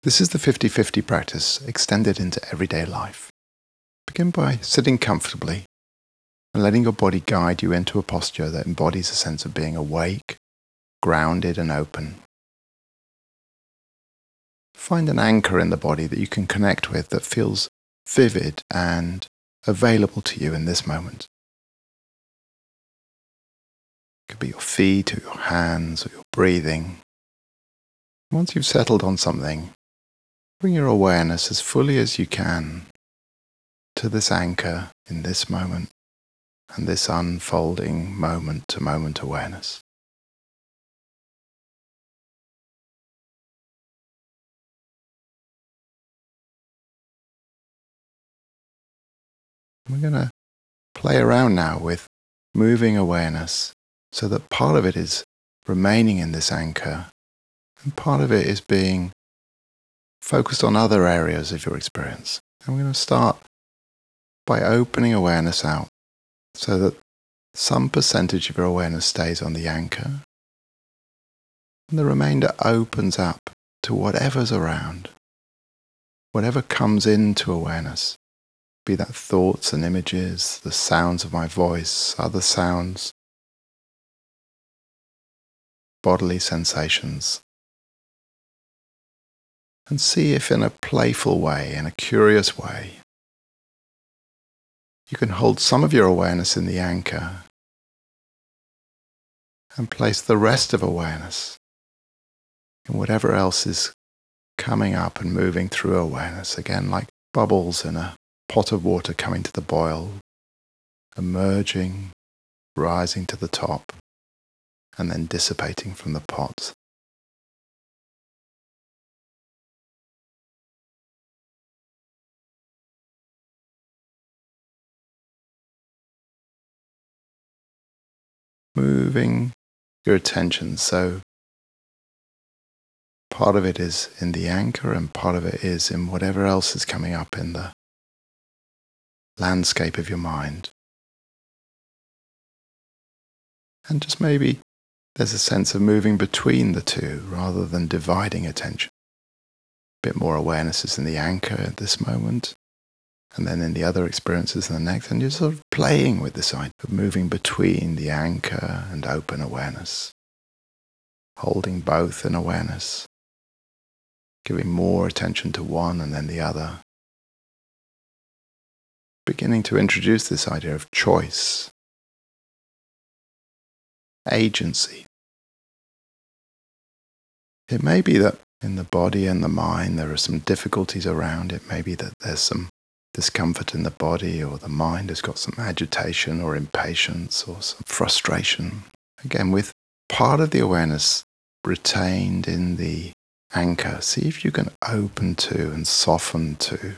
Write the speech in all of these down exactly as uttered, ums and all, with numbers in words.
This is the fifty fifty practice extended into everyday life. Begin by sitting comfortably and letting your body guide you into a posture that embodies a sense of being awake, grounded and open. Find an anchor in the body that you can connect with that feels vivid and available to you in this moment. It could be your feet or your hands or your breathing. Once you've settled on something, bring your awareness as fully as you can to this anchor in this moment and this unfolding moment-to-moment awareness. We're going to play around now with moving awareness so that part of it is remaining in this anchor and part of it is being focused on other areas of your experience. And we're going to start by opening awareness out so that some percentage of your awareness stays on the anchor and the remainder opens up to whatever's around, whatever comes into awareness, be that thoughts and images, the sounds of my voice, other sounds, bodily sensations. And see if in a playful way, in a curious way, you can hold some of your awareness in the anchor and place the rest of awareness in whatever else is coming up and moving through awareness, again like bubbles in a pot of water coming to the boil, emerging, rising to the top, and then dissipating from the pot. Moving your attention, so part of it is in the anchor and part of it is in whatever else is coming up in the landscape of your mind. And just maybe there's a sense of moving between the two rather than dividing attention. A bit more awareness is in the anchor at this moment, and then in the other experiences in the next, and you're sort of playing with this idea of moving between the anchor and open awareness, holding both in awareness, giving more attention to one and then the other, beginning to introduce this idea of choice, agency. It may be that in the body and the mind there are some difficulties around. It may be that there's some discomfort in the body, or the mind has got some agitation or impatience or some frustration. Again, with part of the awareness retained in the anchor, see if you can open to and soften to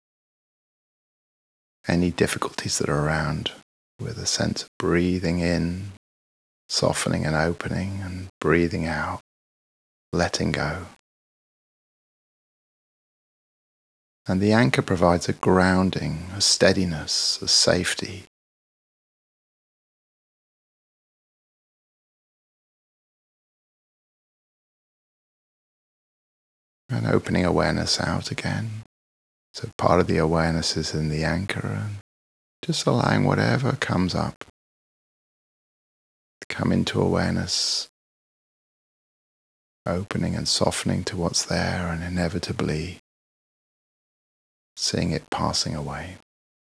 any difficulties that are around with a sense of breathing in, softening and opening, and breathing out, letting go. And the anchor provides a grounding, a steadiness, a safety. And opening awareness out again. So part of the awareness is in the anchor, and just allowing whatever comes up to come into awareness, opening and softening to what's there, and inevitably seeing it passing away.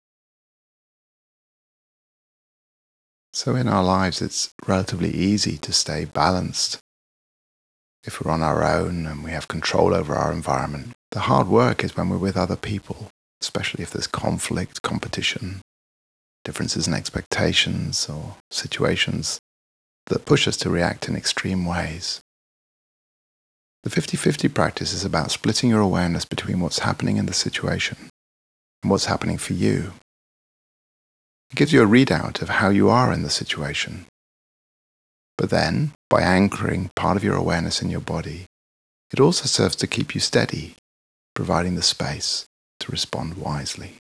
So in our lives it's relatively easy to stay balanced if we're on our own and we have control over our environment. The hard work is when we're with other people, especially if there's conflict, competition, differences in expectations, or situations that push us to react in extreme ways. The fifty fifty practice is about splitting your awareness between what's happening in the situation and what's happening for you. It gives you a readout of how you are in the situation. But then, by anchoring part of your awareness in your body, it also serves to keep you steady, providing the space to respond wisely.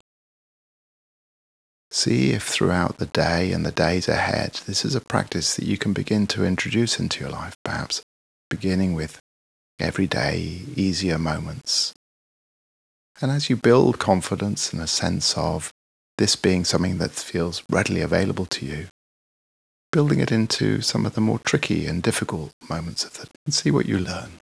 See if throughout the day and the days ahead, this is a practice that you can begin to introduce into your life, perhaps beginning with everyday, easier moments. And as you build confidence and a sense of this being something that feels readily available to you, building it into some of the more tricky and difficult moments of it, and see what you learn.